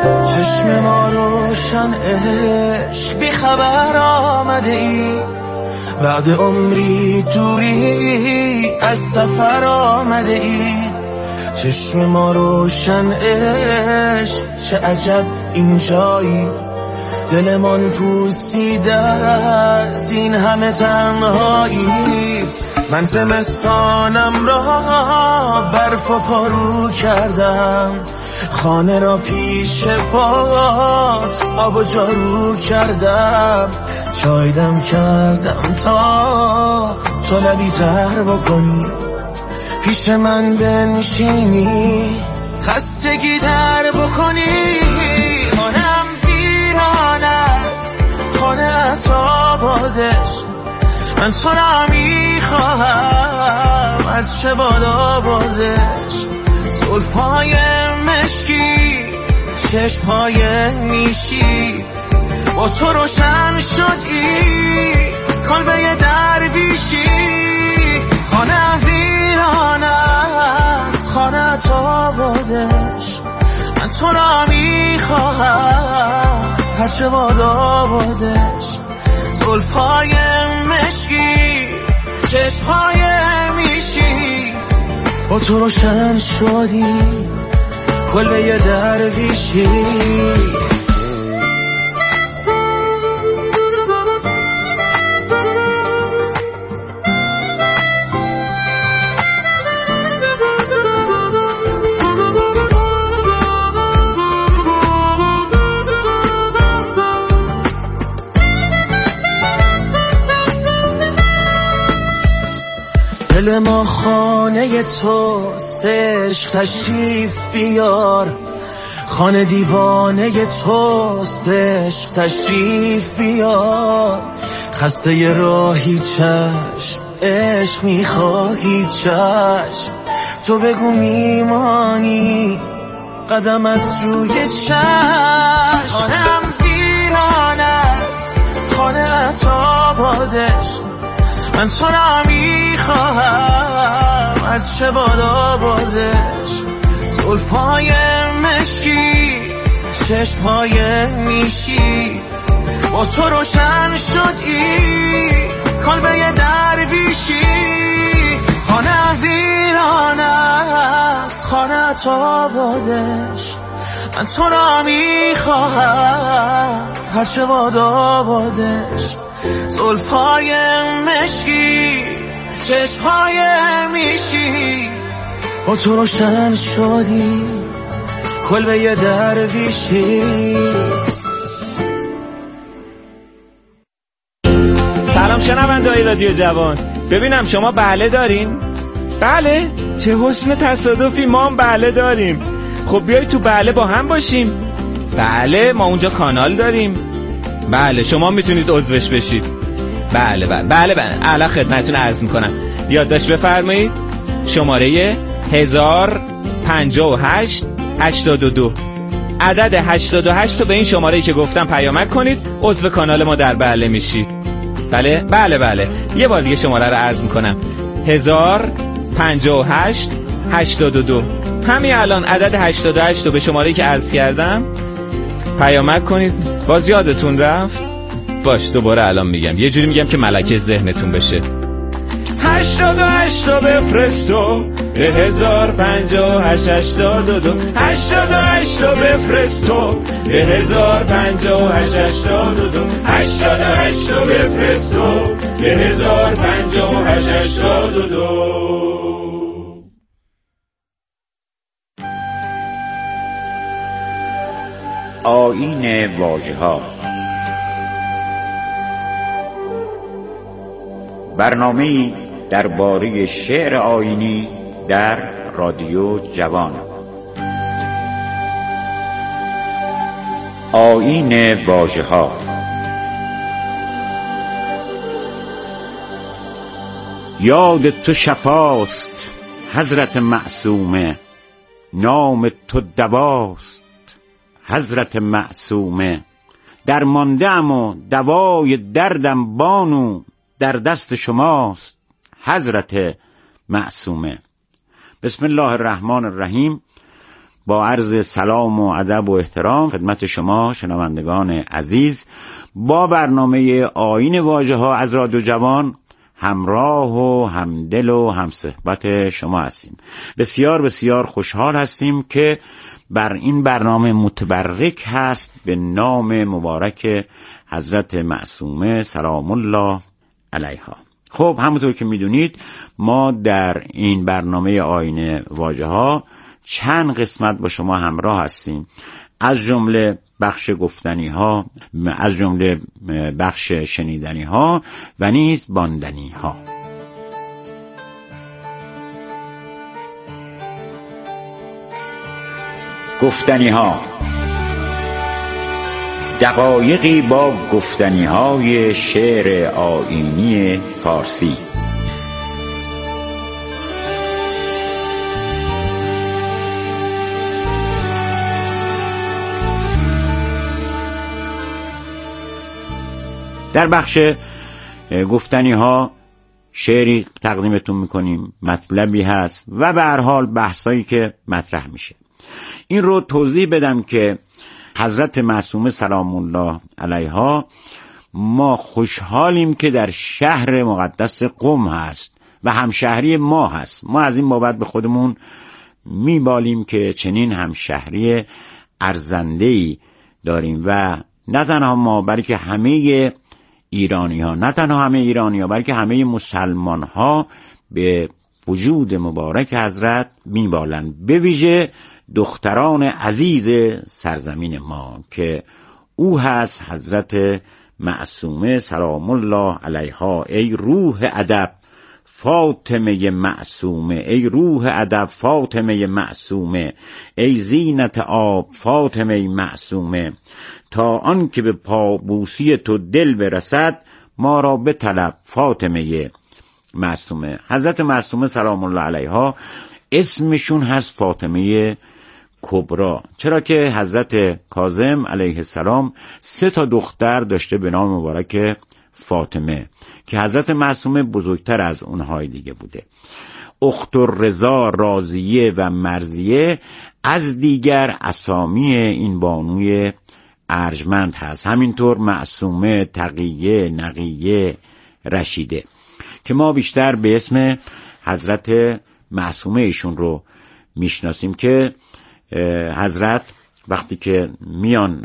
چشم ما روشن عشق بی خبر آمده ای، بعد عمری دوری از سفر آمده ای. چشم ما روشن عشق چه عجب اینجایی، دلمان پوسیده از این همه تنهایی. من زمستانم را برف و پارو کردم، خانه را پیش پات آب و جارو کردم. چایدم کردم تا تو لبی تر بکنی، پیش من بنشینی خستگی در بکنی. خانم ویران است خانه آبادش، من تو را میخواهم از چه باد آبادش. زلفای مشکی چشمهای نیشی، با تو روشن شدی کلبه درویشی. خانه ویران است خانه آبادش، من تو را میخواهم هرچه باد آبادش. زلفای مشکی چشمهای میشی، با تو روشن شدی کلبه درویشی. دل ما خانه توست عشق تشریف بیار، خانه دیوانه توست عشق تشریف بیار. خسته راهی چشم عشق میخواهی چشم، تو بگو میمانی قدمت روی چشم. خانم ویران است خانه آبادش، من تو را میخواهم از چه باد آبادش. زلفای مشکی چشمهای نیشی، با تو روشن شدی کلبه درویشی. خانه ویران است خانه آبادش، من تو را میخواهم هرچه باد آبادش. زلفای مشکی چشمهای میشی، با تو روشن شدی کلبه درویشی. سلام شنونده‌های رادیو جوان، ببینم شما بله دارین؟ بله؟ چه حسن تصادفی، ما هم بله داریم. خب بیایید تو بله با هم باشیم. بله ما اونجا کانال داریم. بله شما میتونید عضوش بشید. بله الان خدمتتون عرض میکنم. یادداشت بفرمایید. شماره 105882 عدد 88 رو به این شماره‌ای که گفتم پیامک کنید، عضو کانال ما در بله میشید. بله یه بار دیگه شماره رو عرض میکنم. 105882 همین الان عدد 88 رو به شماره‌ای که عرض کردم پیامک کنید. باز یادتون رفت؟ باش دوباره الان میگم، یه جوری میگم که ملکه ذهنتون بشه. 88 رو بفرستو به 105882 88 رو بفرستو به 105882 88 رو بفرستو به 105882. آیین واژه‌ها، برنامه‌ای درباره شعر آیینی در رادیو جوان. آیین واژه‌ها. یاد تو شفاست حضرت معصومه، نام تو دواست حضرت معصومه. درمانده‌ام و دوای دردم بانو، در دست شماست حضرت معصومه. بسم الله الرحمن الرحیم. با عرض سلام و ادب و احترام خدمت شما شنوندگان عزیز با برنامه آیین واژه‌ها از رادیو جوان همراه و همدل و همصحبت شما هستیم. بسیار بسیار خوشحال هستیم که بر این برنامه متبرک هست به نام مبارک حضرت معصومه سلام الله علیها. خب همونطور که میدونید ما در این برنامه آیین واژه‌ها چند قسمت با شما همراه هستیم، از جمله بخش گفتنی ها، از جمله بخش شنیدنی ها و نیز باندنی ها. گفتنی ها، دقایقی با گفتنی های شعر آیینی فارسی. در بخش گفتنی ها شعری تقدیمتون میکنیم، مطلبی هست و به هر حال بحثایی که مطرح میشه. این رو توضیح بدم که حضرت معصومه سلام الله علیها ما خوشحالیم که در شهر مقدس قم هست و همشهری ما هست. ما از این بابت به خودمون میبالیم که چنین همشهری ارزنده‌ای داریم و نه تنها ما بلکه همه ایرانی ها، نه تنها همه ایرانی ها بلکه همه مسلمان ها به وجود مبارک حضرت میبالند، به ویژه دختران عزیز سرزمین ما که او هست حضرت معصومه سلام الله علیها. ای روح ادب فاطمه معصومه، ای روح ادب فاطمه معصومه، ای زینت آب فاطمه معصومه، تا آن که به پابوسی تو دل برسد ما را بطلب فاطمه معصومه. حضرت معصومه سلام الله علیها اسمشون هست فاطمه کبرا، چرا که حضرت کاظم علیه السلام 3 دختر داشته به نام مبارک فاطمه که حضرت معصومه بزرگتر از اونهای دیگه بوده. اخت الرضا، راضیه و مرضیه از دیگر اسامی این بانوی ارجمند هست. همینطور معصومه، تقیه، نقیه، رشیده که ما بیشتر به اسم حضرت معصومه ایشون رو میشناسیم که حضرت وقتی که میان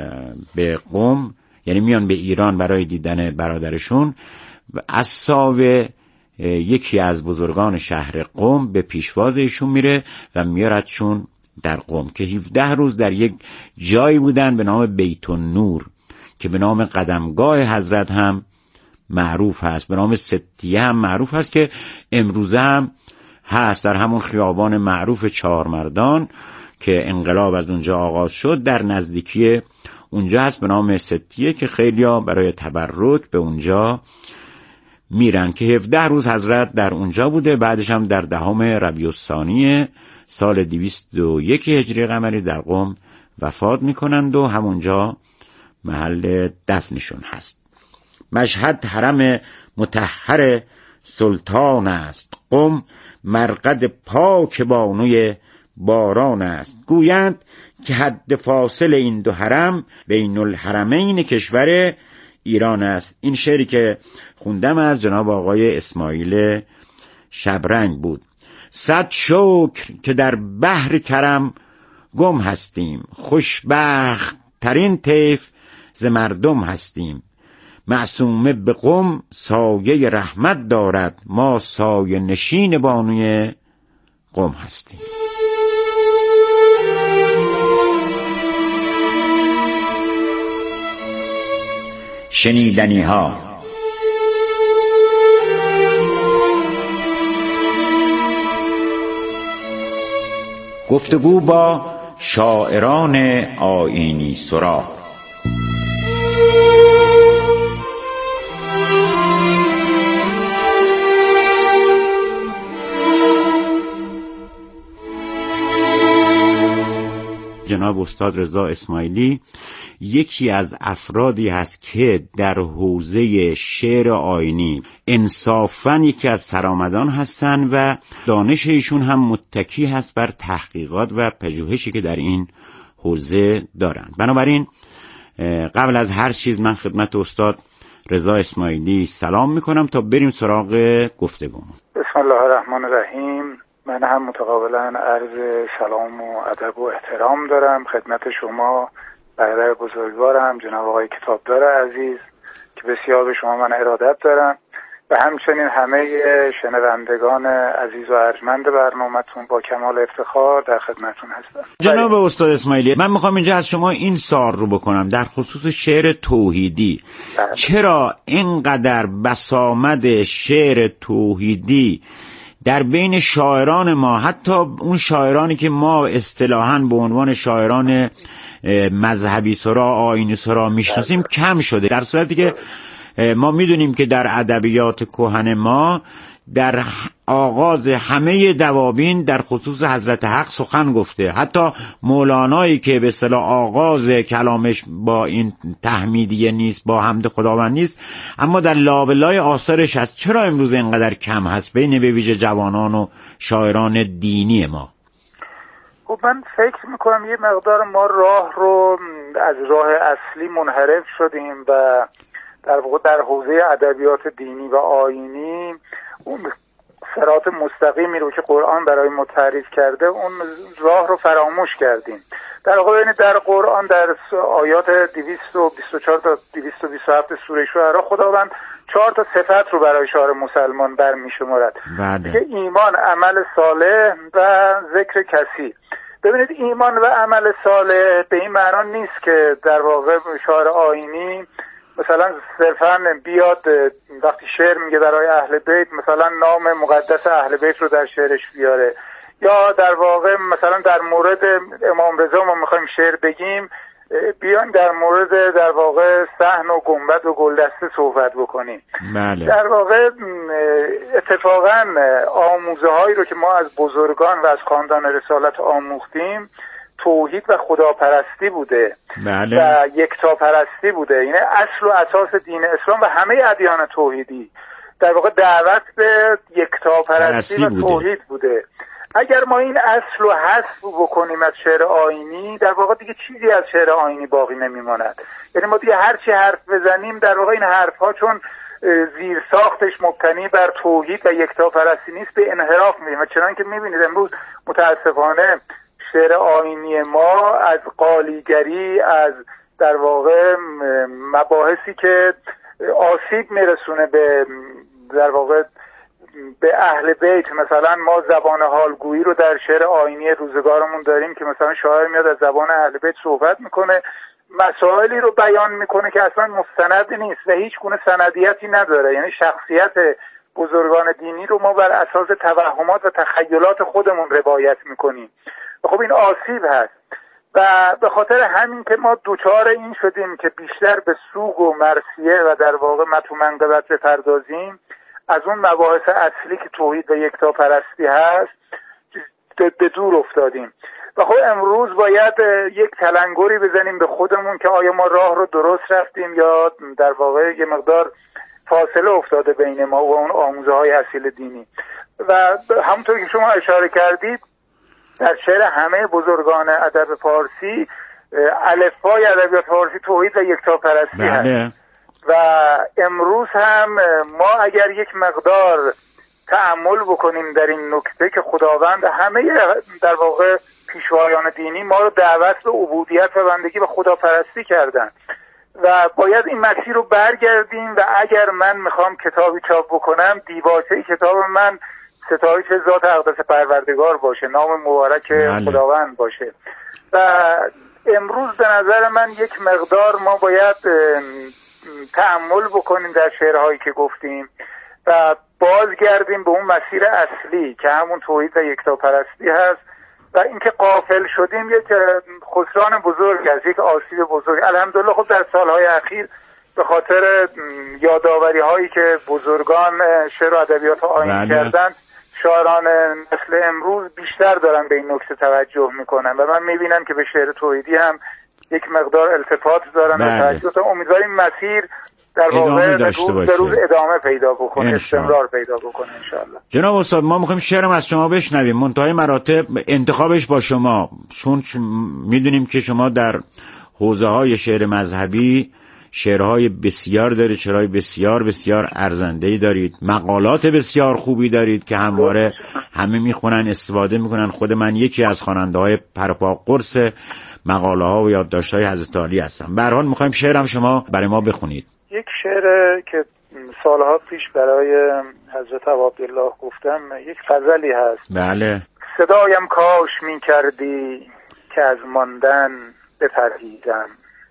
به قم، یعنی میان به ایران برای دیدن برادرشون، از ساوه یکی از بزرگان شهر قم به پیشواز ایشون میره و میاردشون در قم که 17 روز در یک جایی بودن به نام بیت النور که به نام قدمگاه حضرت هم معروف هست، به نام ستیه هم معروف هست که امروزه هم هست در همون خیابان معروف چهارمردان که انقلاب از اونجا آغاز شد. در نزدیکی اونجا هست به نام ستیه که خیلیا برای تبرک به اونجا میرن که 17 روز حضرت در اونجا بوده. بعدش هم در 10 ربیع الثانی سال 201 هجری قمری در قم وفات میکنند و همونجا محل دفنشون هست. مشهد حرم مطهر سلطان است، قم مرقد پاک بانوی باران است. گویند که حد فاصل این 2 حرم بین الحرمین کشور ایران است. این شعری که خوندم از جناب آقای اسماعیل شبرنگ بود. 100 شکر که در بحر کرم گم هستیم، خوشبخت ترین طیف ز مردم هستیم. معصومه به قم سایه رحمت دارد، ما سایه نشین بانوی قم هستیم. شنیدنی ها. گفتگو با شاعران آیینی سرا. جناب استاد رضا اسماعیلی یکی از افرادی هست که در حوزه شعر آیینی انصافاً یکی از سرآمدان هستند و دانش ایشون هم متکی هست بر تحقیقات و پژوهشی که در این حوزه دارن. بنابراین قبل از هر چیز من خدمت استاد رضا اسماعیلی سلام میکنم تا بریم سراغ گفتگومون. بسم الله الرحمن الرحیم. من هم متقابلا عرض سلام و ادب و احترام دارم خدمت شما برادر بزرگوارم جناب آقای کتابدار عزیز که بسیار به شما من ارادت دارم و همچنین همه شنوندگان عزیز و ارجمند برنامه‌تون با کمال افتخار در خدمتتون هستم. جناب استاد اسماعیلی، من میخوام اینجا از شما این سوال رو بکنم در خصوص شعر توحیدی. چرا اینقدر بسامد شعر توحیدی در بین شاعران ما، حتی اون شاعرانی که ما اصطلاحاً به عنوان شاعران مذهبی سرا آیینی سرا میشناسیم کم شده، در صورتی که ما میدونیم که در ادبیات کهن ما در آغاز همه دواوین در خصوص حضرت حق سخن گفته. حتی مولانایی که به اصطلاح آغاز کلامش با این تحمیدیه نیست، با حمد خداوند نیست، اما در لابلای آثارش هست. چرا امروز اینقدر کم هست بین به ویژه جوانان و شاعران دینی ما؟ خب من فکر میکنم یه مقدار ما راه رو از راه اصلی منحرف شدیم و در واقع در حوزه ادبیات دینی و آیینی اون صراط مستقیمی رو که قرآن برای ما تعریف کرده اون راه رو فراموش کردیم. در واقع در قرآن در آیات 224 تا 227 سوره شعرا خداوند 4 تا صفت رو برای شاعر مسلمان برمی‌شمارد که ایمان، عمل صالح و ذکر کثیر. ببینید ایمان و عمل صالح به این معنا نیست که در واقع شاعر آیینی مثلا صرفاً بیاد وقتی شعر میگه برای اهل بیت مثلا نام مقدس اهل بیت رو در شعرش بیاره، یا در واقع مثلا در مورد امام رضا ما میخوایم شعر بگیم بیان در مورد در واقع صحن و گنبد و گلدسته صحبت بکنیم. بله. در واقع اتفاقاً آموزه هایی رو که ما از بزرگان و از خاندان رسالت آموختیم توحید و خداپرستی بوده. بله. و یکتاپرستی بوده. یعنی اصل و اساس دین اسلام و همه ادیان توحیدی در واقع دعوت به یکتاپرستی و توحید بوده. اگر ما این اصل رو حذف بکنیم از شعر آیینی در واقع دیگه چیزی از شعر آیینی باقی نمیماند. یعنی ما دیگه هر چی حرف بزنیم در واقع این حرفها چون زیر ساختش مبتنی بر توحید و یکتاپرستی نیست به انحراف میریم و چنانکه میبینید امروز متاسفانه شعر آیینی ما از قالیگری، از در واقع مباحثی که آسیب میرسونه به در واقع به اهل بیت، مثلا ما زبان حالگویی رو در شعر آیینی روزگارمون داریم که مثلا شاعر میاد از زبان اهل بیت صحبت میکنه، مسائلی رو بیان میکنه که اصلا مستند نیست و هیچ گونه سندیتی نداره. یعنی شخصیت بزرگان دینی رو ما بر اساس توهمات و تخیلات خودمون روایت میکنیم. خب این آسیب هست و به خاطر همین که ما دوچار این شدیم که بیشتر به سوگ و مرثیه و در واقع مطلوب منقبت بپردازیم از اون مباحث اصلی که توحید و یکتاپرستی هست به دور افتادیم و خب امروز باید یک تلنگری بزنیم به خودمون که آیا ما راه رو درست رفتیم یا در واقع یه مقدار فاصله افتاده بین ما و اون آموزه های اصیل دینی. و همونطور که شما اشاره کردید در شعر همه بزرگان ادب فارسی الفبای ادبیات فارسی توحید و یکتاپرستی هست و امروز هم ما اگر یک مقدار تأمل بکنیم در این نکته که خداوند همه در واقع پیشوایان دینی ما رو دعوت به عبودیت و بندگی و خداپرستی کردن و باید این مسیر رو برگردیم و اگر من میخوام کتابی چاپ بکنم دیباچه کتاب من ستایش ذات اقدس پروردگار باشه، نام مبارک خداوند باشه. و امروز به نظر من یک مقدار ما باید تأمل بکنیم در شعرهایی که گفتیم و بازگردیم به اون مسیر اصلی که همون توحید و یکتاپرستی هست و اینکه غافل شدیم یک خسران بزرگ است، یک آسیب بزرگ. الحمدلله خب در سالهای اخیر به خاطر یادآوری هایی که بزرگان شعر و ادبیات آیینی کردن شاعران نسل امروز بیشتر دارن به این نکته توجه میکنن و من میبینم که به شعر توحیدی هم یک مقدار التفات دارن و توجه. امیدواریم مسیر در واقع به روز ادامه پیدا بکنه، استمرار پیدا بکنه انشاءالله. جناب استاد ما میخوایم شعرم از شما بشنویم، منتهای مراتب انتخابش با شما، چون میدونیم که شما در حوزه های شعر مذهبی شعرهای بسیار دارید، شعرهای بسیار بسیار ارزنده‌ای دارید، مقالات بسیار خوبی دارید که همواره همه میخونن، استفاده میکنن. خود من یکی از خواننده‌های پرپا قرص مقاله ها و یادداشت‌های حضرت علی هستم. به هر حال میخوایم شعرم شما برای ما بخونید. یک شعر که سالها پیش برای حضرت عبدالله گفتم، یک غزلی هست. بله. صدایم کاش میکردی که از ماندن بپرهیزم،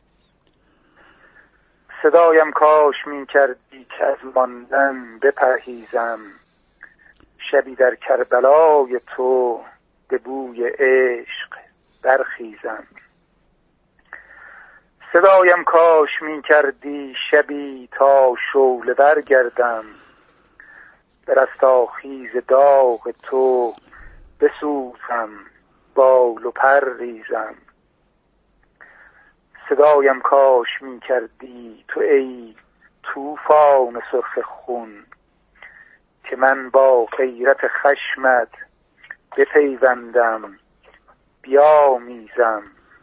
صدایم کاش میکردی که از ماندن بپرهیزم، شبی در کربلای تو به بوی عشق برخیزم، صدایم کاش میکردی شبی تا شعله برگردم، به رستاخیز داغ تو بسوزم، بال و پر ریزم، صدایم کاش میکردی تو ای طوفان سرخ خون، که من با غیرت خشمت بپیوندم بیامیزم،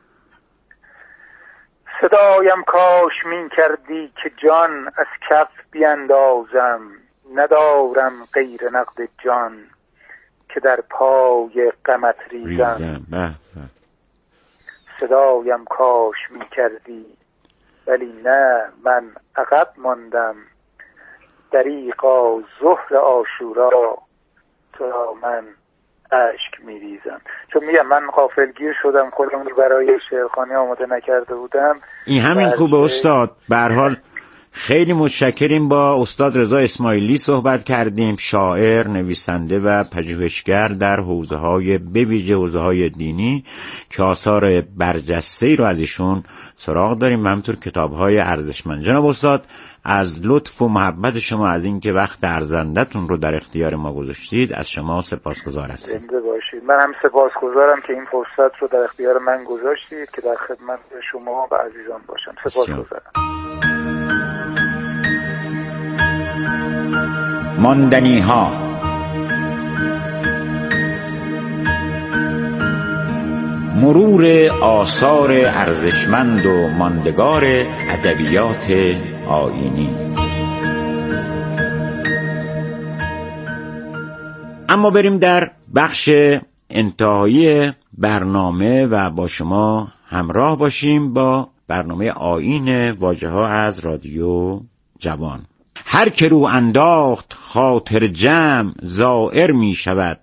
صدایم کاش میکردی که جان از کف بیندازم، ندارم غیر نقد جان که در پای غمت ریزم، صدایم کاش میکردی ولی نه، من عقب ماندم، دریغا ظهر عاشورا تو را من اشک میریزم. چون میگم من غافلگیر شدم، خودم رو برای شعرخوانی آماده نکرده بودم. این همین خوبه استاد. به هر حال خیلی متشکریم. با استاد رضا اسماعیلی صحبت کردیم، شاعر، نویسنده و پژوهشگر در حوزه‌های به ویژه حوزه‌های دینی که آثار برجسته‌ای رو از ایشون سراغ داریم و همینطور کتاب‌های ارزشمند. جناب استاد از لطف و محبت شما، از اینکه وقت ارزنده‌تون رو در اختیار ما گذاشتید، از شما سپاسگزار هستم. زنده باشید. من هم سپاسگزارم که این فرصت رو در اختیار من گذاشتید که در خدمت شما و عزیزان باشم. سپاسگزارم. ماندنی ها. مرور آثار ارزشمند و ماندگار ادبیات آیینی. اما بریم در بخش انتهایی برنامه و با شما همراه باشیم با برنامه آیین واژه‌ها از رادیو جوان. هر که رو انداخت خاطر جمع زائر می شود،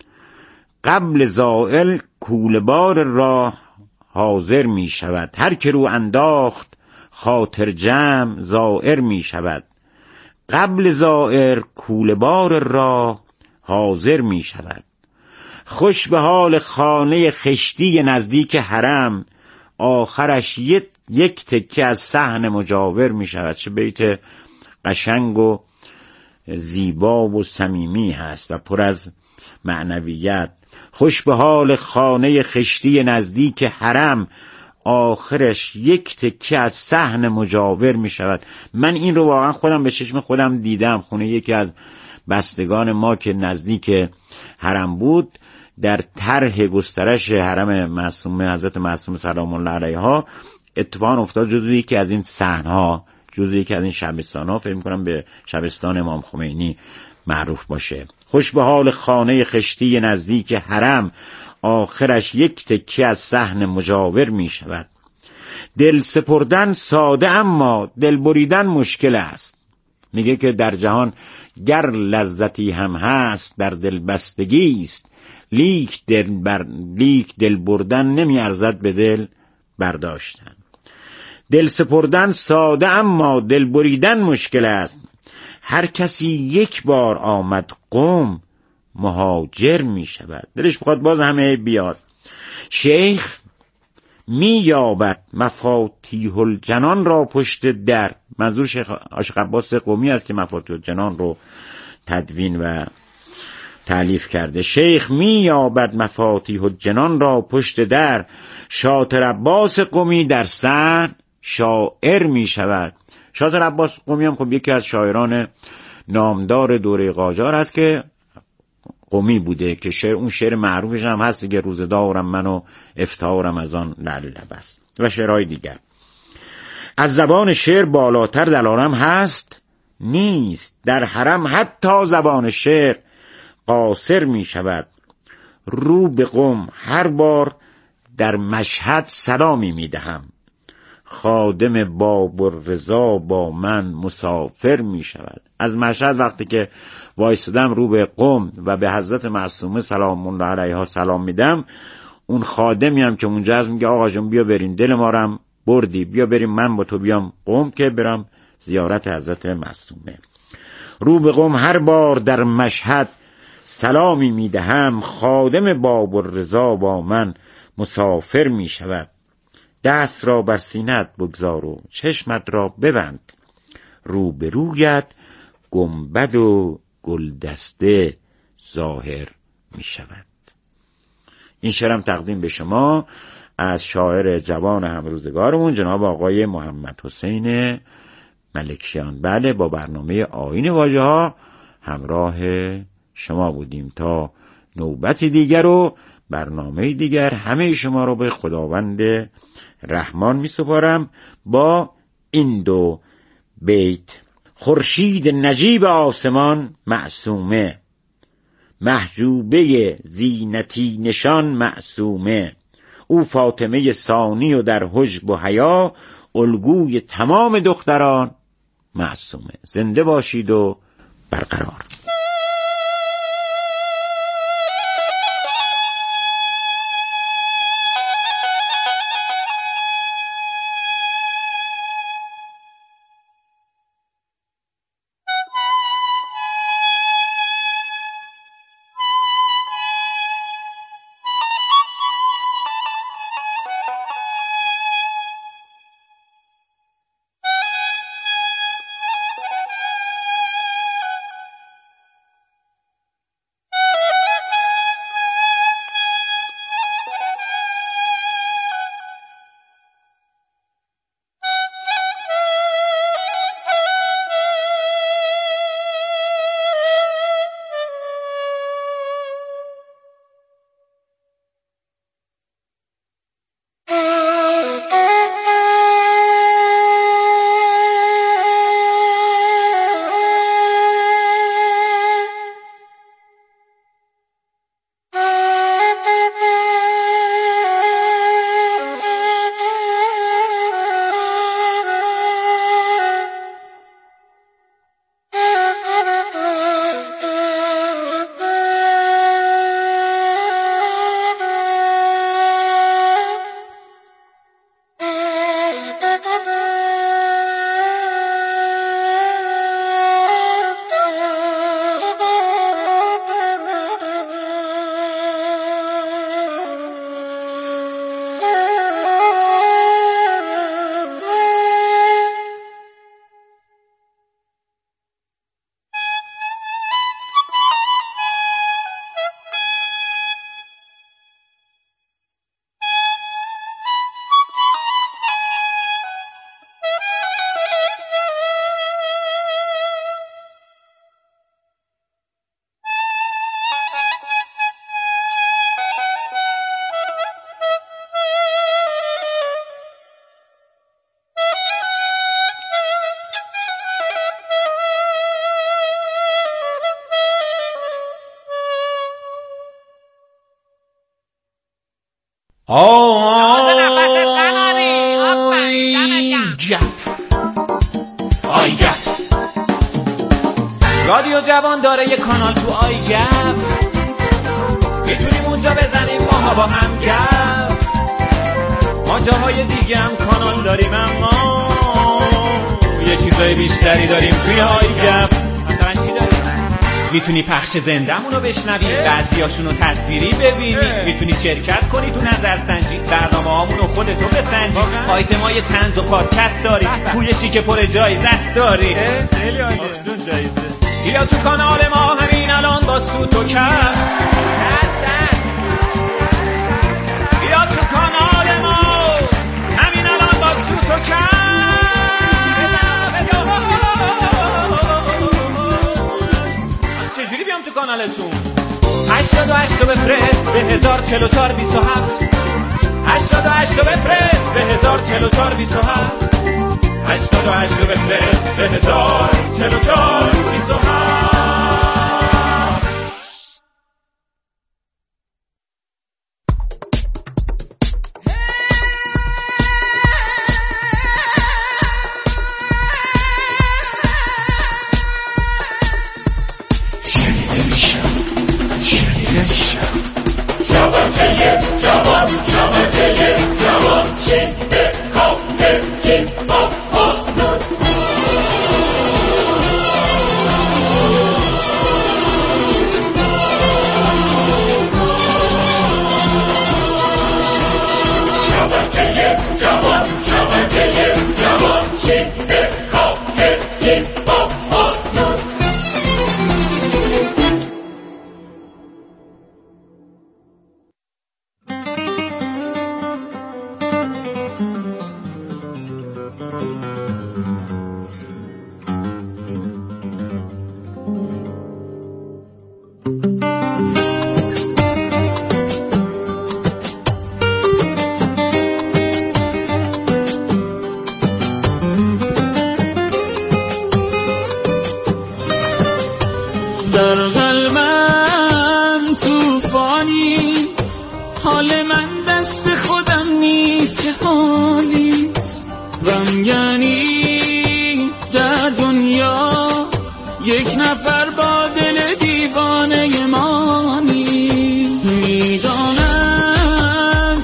قبل زائل کولبار راه حاضر می شود. هر که رو انداخت خاطر جمع زائر می شود، قبل زائر کولبار راه حاضر می شود. خوش به حال خانه خشتی نزدیک حرم، آخرش یک تکه از صحن مجاور می شود. چه بیت قشنگ و زیبا و صمیمی هست و پر از معنویت. خوش به حال خانه خشتی نزدیک حرم، آخرش یک تکه از صحن مجاور می شود. من این رو واقعا خودم به چشم خودم دیدم. خونه یکی از بستگان ما که نزدیک حرم بود، در طرح گسترش حرم معصومه حضرت معصومه سلام الله علیها اتفاق افتاد جزوی که از این صحن‌ها، جزوی که از این شبستان‌ها، فکر می‌کنم به شبستان امام خمینی معروف باشه. خوش به حال خانه خشتی نزدیک حرم، آخرش یک تکه از صحن مجاور می شود. دل سپردن ساده اما دل بریدن مشکل است. میگه که در جهان گر لذتی هم هست در دل بستگی است، لیک دل بردن نمی ارزد به دل برداشتن. دل سپردن ساده اما دل بریدن مشکل است. هر کسی یک بار آمد قم مهاجر می شود. دلش بخواد باز همه بیاد. شیخ می یابد مفاتیح الجنان را پشت در. منظور شیخ عاشق عباس قمی است که مفاتیح الجنان رو تدوین و تألیف کرده. شیخ می یابد مفاتیح الجنان را پشت در، شاطر عباس قمی در صحن شاعر می شود. شاطر عباس قمی هم خب یکی از شاعران نامدار دوره قاجار است که قمی بوده که اون شعر معروفش هم هست که روزدارم من و افطارم از آن لعل لب است و شعرهای دیگر. از زبان شعر بالاتر در عالم هست نیست، در حرم حتی زبان شعر قاصر می شود. رو به قم هر بار در مشهد سلامی می دهم، خادم باب الرضا با من مسافر می شود. از مشهد وقتی که وایسادم رو به قم و به حضرت معصومه سلام الله علیها سلام میدم، اون خادمی هم که اونجا هست میگه آقا جون بیا بریم، دل ما رم بردی، بیا بریم من با تو بیام قم که برم زیارت حضرت معصومه. رو به قم هر بار در مشهد سلامی میدهم، خادم باب الرضا با من مسافر می شود. دست را بر سینت بگذار و چشمت را ببند، رو به رویت گنبد و گلدسته ظاهر می شود. این شعرم تقدیم به شما از شاعر جوان همروزگارمون جناب آقای محمد حسین ملکیان. بله، با برنامه آیین واژه ها همراه شما بودیم. تا نوبتی دیگر و برنامه دیگر همه شما رو به خداوند رحمان می سپارم با این دو بیت. خورشید نجیب آسمان معصومه، محجوبه زینتی نشان معصومه، او فاطمه ثانی و در حجب و حیا، الگوی تمام دختران معصومه. زنده باشید و برقرار. رادیو جوان داره یه کانال تو آی گپ، میتونیم اونجا بزنیم ماها با هم گپ. ما جاهای دیگه هم کانال داریم اما یه چیزای بیشتری داریم توی آی گپ. مثلا چی داریم؟ میتونی پخش زنده‌مونو بشنوی، بعضیاشونو تصویری ببینی، میتونی شرکت کنی تو نظرسنجی، برنامه‌هامونو خودتو بسنجی، آیتمای طنز و پادکست داری، پویشی که پر جایزه است داری. خیلی عالیه. جایزه بیا تو کانال ما همین الان با سوت و کف دست بیا تو کانال ما، همین الان با سوت و کف. چجوری بیام تو کانالتون؟ 88 رو بفرست به 104427 88 رو بفرست به 104427 88 رو بفرست به 104427. در قلبم توفانی، حال من دست خودم نیست که حالیست. غمگینی در دنیا، یک نفر با دل دیوانه مانی. میدانم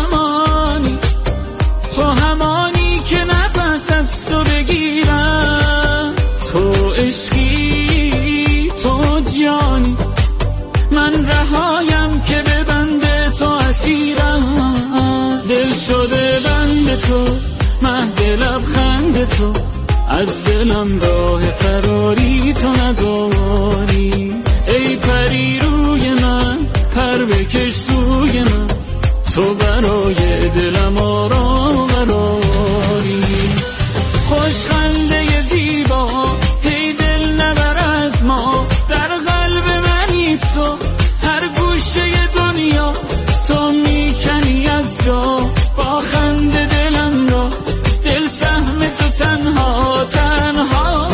تو همانی که نفس از تو بگیرم. تو عشقی، تو جانی، من رهایم که به بند تو اسیرم. دل شده بند تو، مهد لبخند تو، از دلم راه قراری تو نداری. ای پری روی من، پر بکش سوی من، تو برای دلم آرام قراری. خوشخنده زیبا، هی دل نبر از ما، در قلب منی تو، هر گوشه دنیا تو میکنی از جا. با خنده دلم را، دل سهم تو تنها تنها.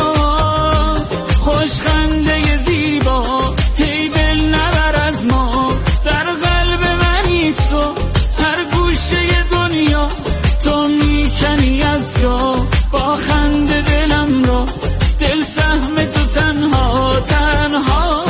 خوشخنده زیبا، هی دل نبر از ما، در قلب منی تو، هر گوشه دنیا تو میکنی از جا. با خنده دلم را، دل سهم تو تنها تنها.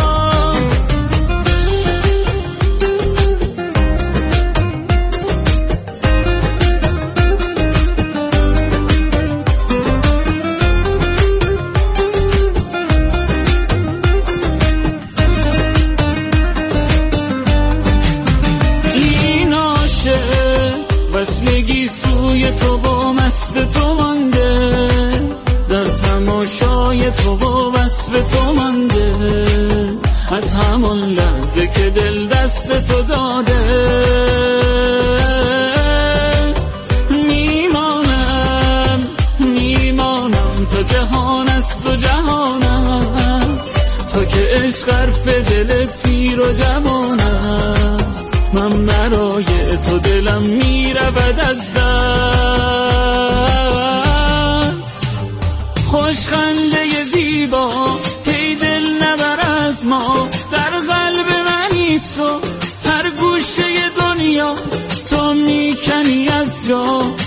وصلگی سوی تو با مست تو مانده، در تماشای تو با وصف تو مانده. از همون لحظه که دل دست تو داده، میمانم تا جهان است و جهانم، تا که عشق حرف دل پیر و جوان است. من برای تو دلم میرود از دست. خوشخنده زیبا، هی دل نبر از ما، در قلب منی تو، هر گوشه دنیا تو میکنی از جا.